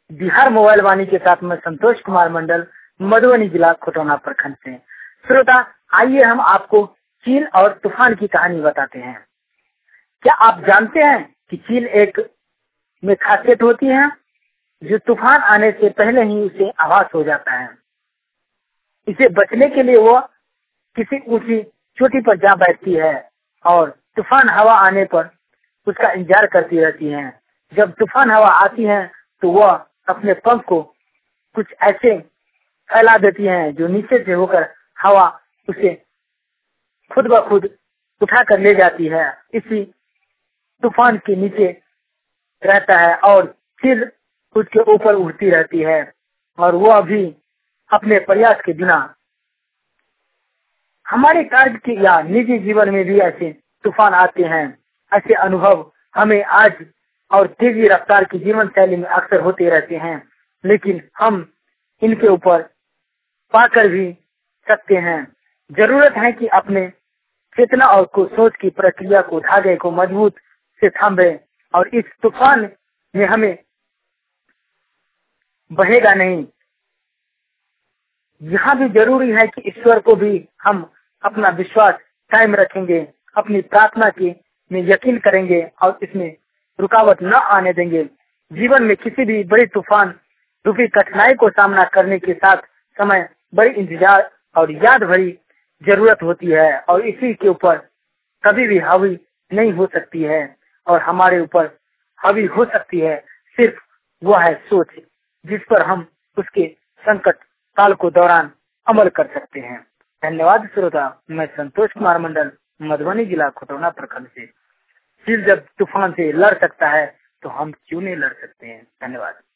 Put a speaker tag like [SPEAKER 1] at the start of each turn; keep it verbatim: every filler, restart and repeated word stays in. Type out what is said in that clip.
[SPEAKER 1] Bihar mobile वाणी के साथ मैं संतोष कुमार मंडल, मधुबनी जिला खटौना प्रखंड से। श्रोता, आइए हम आपको चील और तूफान की कहानी बताते हैं। क्या आप जानते हैं कि चील एक में खासियत होती है जो तूफान आने से पहले ही उसे आभास हो जाता है। इसे बचने के लिए वो किसी ऊंची चोटी पर जा बैठती है और तूफान हवा आने पर उसका इंतजार करती रहती है। जब तूफान हवा आती है तो वह अपने पंख को कुछ ऐसे फैला देती है जो नीचे से होकर हवा उसे खुद ब खुद उठा कर ले जाती है। इसी तूफान के नीचे रहता है और फिर उसके ऊपर उड़ती रहती है और वह भी अपने प्रयास के बिना। हमारे कार्य के या निजी जीवन में भी ऐसे तूफान आते हैं। ऐसे अनुभव हमें आज और तेजी रफ्तार की जीवन शैली में अक्सर होते रहते हैं, लेकिन हम इनके ऊपर पाकर भी सकते हैं। जरूरत है कि अपने चेतना और को सोच की प्रक्रिया को धागे को मजबूत से थामे और इस तूफान में हमें बहेगा नहीं। यहाँ भी जरूरी है कि ईश्वर को भी हम अपना विश्वास कायम रखेंगे, अपनी प्रार्थना की में यकीन करेंगे और इसमें रुकावट न आने देंगे। जीवन में किसी भी बड़ी तूफान रूपी कठिनाई को सामना करने के साथ समय बड़ी इंतजार और याद भरी जरूरत होती है और इसी के ऊपर कभी भी हावी नहीं हो सकती है और हमारे ऊपर हावी हो सकती है सिर्फ वह है सोच, जिस पर हम उसके संकट काल को दौरान अमल कर सकते हैं। धन्यवाद श्रोता, मैं संतोष कुमार मंडल, मधुबनी जिला खटौना प्रखंड से। फिर जब तूफान से लड़ सकता है तो हम क्यों नहीं लड़ सकते हैं। धन्यवाद।